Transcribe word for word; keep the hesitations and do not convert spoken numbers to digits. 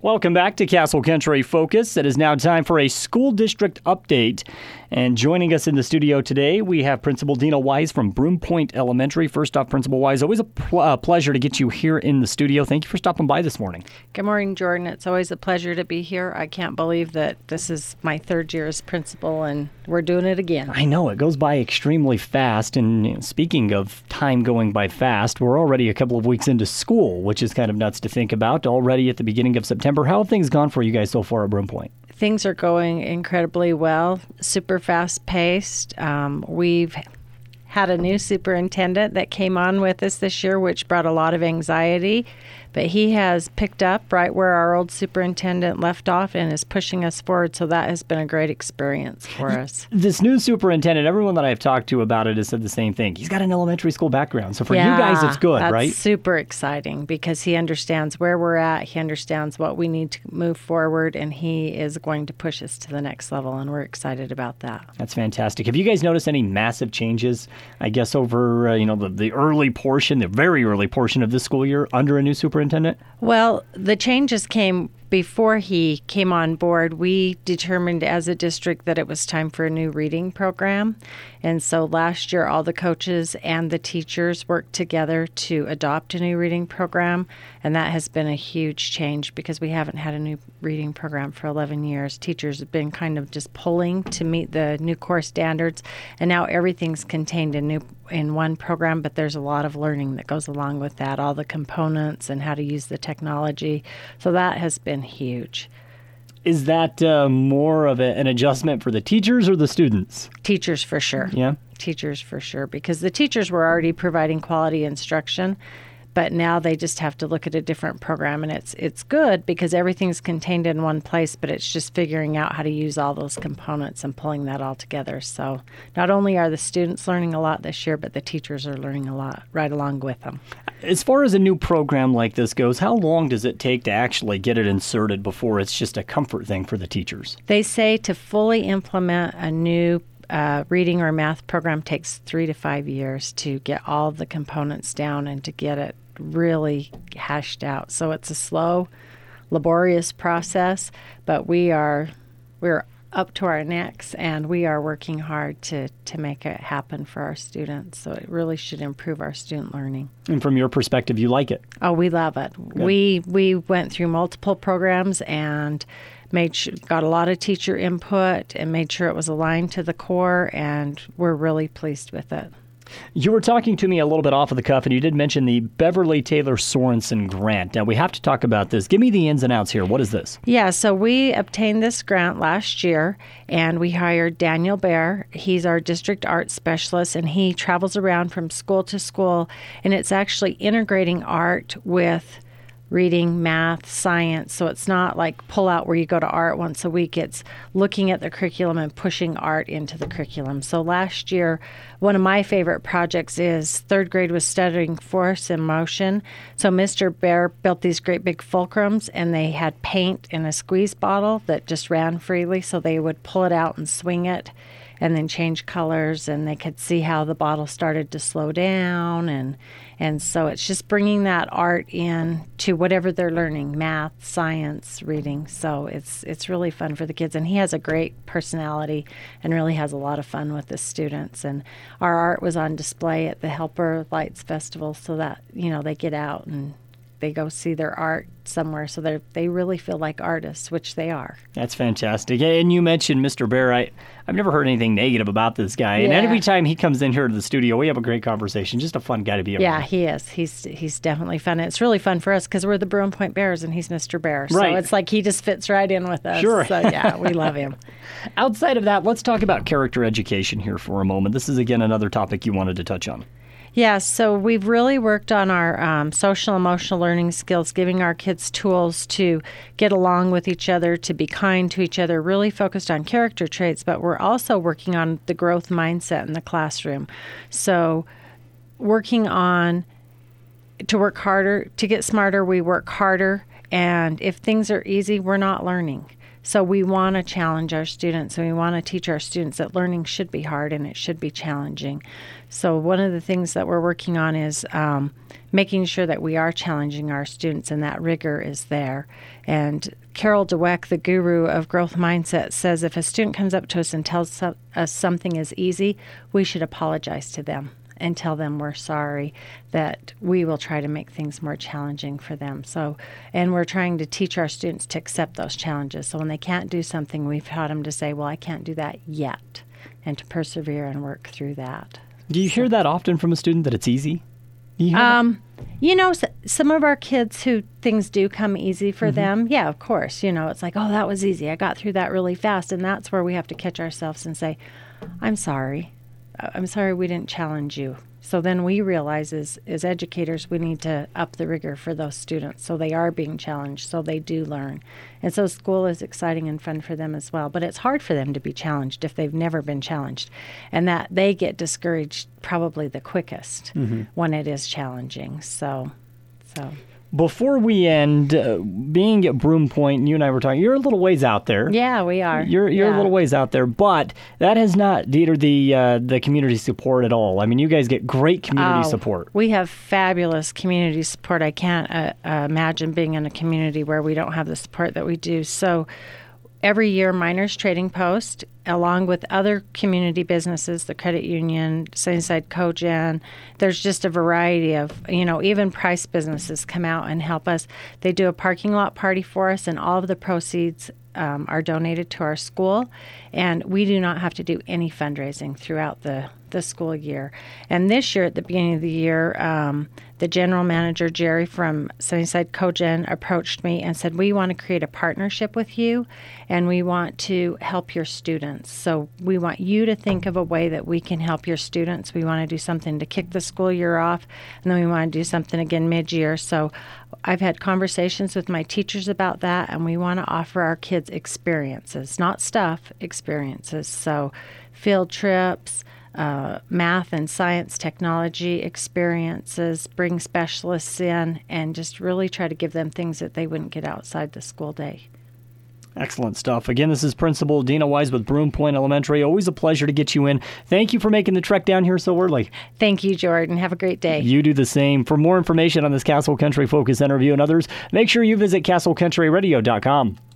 Welcome back to Castle Country Focus. It is now time for a school district update. And joining us in the studio today, we have Principal Dina Wise from Broom Point Elementary. First off, Principal Wise, always a pl- uh, pleasure to get you here in the studio. Thank you for stopping by this morning. Good morning, Jordan. It's always a pleasure to be here. I can't believe that this is my third year as principal, and we're doing it again. I know, it goes by extremely fast. And you know, speaking of time going by fast, we're already a couple of weeks into school, which is kind of nuts to think about. Already at the beginning of September. How have things gone for you guys so far at Broom Point? Things are going incredibly well, super fast-paced. Um, we've had a new superintendent that came on with us this year, which brought a lot of anxiety. But he has picked up right where our old superintendent left off and is pushing us forward. So that has been a great experience for us. This new superintendent, everyone that I've talked to about it has said the same thing. He's got an elementary school background. So for yeah, you guys, it's good, that's right? Super exciting because he understands where we're at. He understands what we need to move forward, and he is going to push us to the next level. And we're excited about that. That's fantastic. Have you guys noticed any massive changes, I guess, over uh, you know the, the early portion, the very early portion of this school year under a new superintendent? Well, the changes came before he came on board. We determined as a district that it was time for a new reading program. And so last year, all the coaches and the teachers worked together to adopt a new reading program. And that has been a huge change because we haven't had a new reading program for eleven years. Teachers have been kind of just pulling to meet the new core standards. And now everything's contained in new in one program, but there's a lot of learning that goes along with that, all the components and how to use the technology. So that has been huge. Is that uh, more of a, an adjustment for the teachers or the students? Teachers for sure. Yeah? Teachers for sure, because the teachers were already providing quality instruction, but now they just have to look at a different program. And it's it's good because everything's contained in one place, but it's just figuring out how to use all those components and pulling that all together. So not only are the students learning a lot this year, but the teachers are learning a lot right along with them. As far as a new program like this goes, how long does it take to actually get it inserted before it's just a comfort thing for the teachers? They say to fully implement a new Uh, reading or math program takes three to five years to get all the components down and to get it really hashed out. So it's a slow, laborious process, but we are we're up to our necks and we are working hard to, to make it happen for our students. So it really should improve our student learning. And from your perspective, you like it? Oh, we love it. Good. We we went through multiple programs and made sure, got a lot of teacher input and made sure it was aligned to the core, and we're really pleased with it. You were talking to me a little bit off of the cuff, and you did mention the Beverly Taylor Sorensen grant. Now, we have to talk about this. Give me the ins and outs here. What is this? Yeah, so we obtained this grant last year, and we hired Daniel Bear. He's our district art specialist, and he travels around from school to school, and it's actually integrating art with reading, math, science. So it's not like pull out where you go to art once a week. It's looking at the curriculum and pushing art into the curriculum. So last year, one of my favorite projects is third grade was studying force and motion. So Mister Bear built these great big fulcrums, and they had paint in a squeeze bottle that just ran freely. So they would pull it out and swing it and then change colors, and they could see how the bottle started to slow down. And and so it's just bringing that art in to whatever they're learning, math, science, reading. So it's it's really fun for the kids. And he has a great personality and really has a lot of fun with the students. And our art was on display at the Helper Lights Festival so that, you know, they get out and they go see their art somewhere, so they they really feel like artists, which they are. That's fantastic. And you mentioned Mister Bear. I, I've never heard anything negative about this guy. Yeah. And every time he comes in here to the studio, we have a great conversation. Just a fun guy to be around. Yeah, he is. He's he's definitely fun. And it's really fun for us because we're the Broom Point Bears and he's Mister Bear. So right. It's like he just fits right in with us. Sure. So yeah, we love him. Outside of that, let's talk about character education here for a moment. This is, again, another topic you wanted to touch on. Yeah, so we've really worked on our um, social emotional learning skills, giving our kids tools to get along with each other, to be kind to each other, really focused on character traits, but we're also working on the growth mindset in the classroom. So working on to work harder, to get smarter, we work harder, and if things are easy, we're not learning. So we want to challenge our students, and we want to teach our students that learning should be hard and it should be challenging. So one of the things that we're working on is um, making sure that we are challenging our students and that rigor is there. And Carol Dweck, the guru of growth mindset, says if a student comes up to us and tells us something is easy, we should apologize to them and tell them we're sorry, that we will try to make things more challenging for them. So, and we're trying to teach our students to accept those challenges. So when they can't do something, we've taught them to say, well, I can't do that yet, and to persevere and work through that. Do you hear that often from a student, that it's easy? Do you hear um, you know, s- some of our kids who things do come easy for mm-hmm. them, yeah, of course. You know, it's like, oh, that was easy. I got through that really fast. And that's where we have to catch ourselves and say, I'm sorry. I'm sorry we didn't challenge you. So then we realize as, as educators, we need to up the rigor for those students so they are being challenged, so they do learn. And so school is exciting and fun for them as well. But it's hard for them to be challenged if they've never been challenged. And that they get discouraged probably the quickest mm-hmm. when it is challenging. So, so. Before we end, uh, being at Broom Point, and you and I were talking, you're a little ways out there. Yeah, we are. You're you're yeah. a little ways out there, but that has not deterred the uh, the community support at all. I mean, you guys get great community oh, support. We have fabulous community support. I can't uh, uh, imagine being in a community where we don't have the support that we do. So every year, Miners Trading Post, along with other community businesses, the credit union, Sunnyside Cogen, there's just a variety of, you know, even Price businesses come out and help us. They do a parking lot party for us, and all of the proceeds um, are donated to our school, and we do not have to do any fundraising throughout the, the school year. And this year, at the beginning of the year, um, the general manager, Jerry from Sunnyside Cogen, approached me and said, we want to create a partnership with you, and we want to help your students. So we want you to think of a way that we can help your students. We want to do something to kick the school year off, and then we want to do something again mid-year. So I've had conversations with my teachers about that, and we want to offer our kids experiences, not stuff, experiences. So field trips, uh, math and science technology experiences, bring specialists in, and just really try to give them things that they wouldn't get outside the school day. Excellent stuff. Again, this is Principal Dina Wise with Broom Point Elementary. Always a pleasure to get you in. Thank you for making the trek down here so early. Thank you, Jordan. Have a great day. You do the same. For more information on this Castle Country Focus interview and others, make sure you visit castle country radio dot com.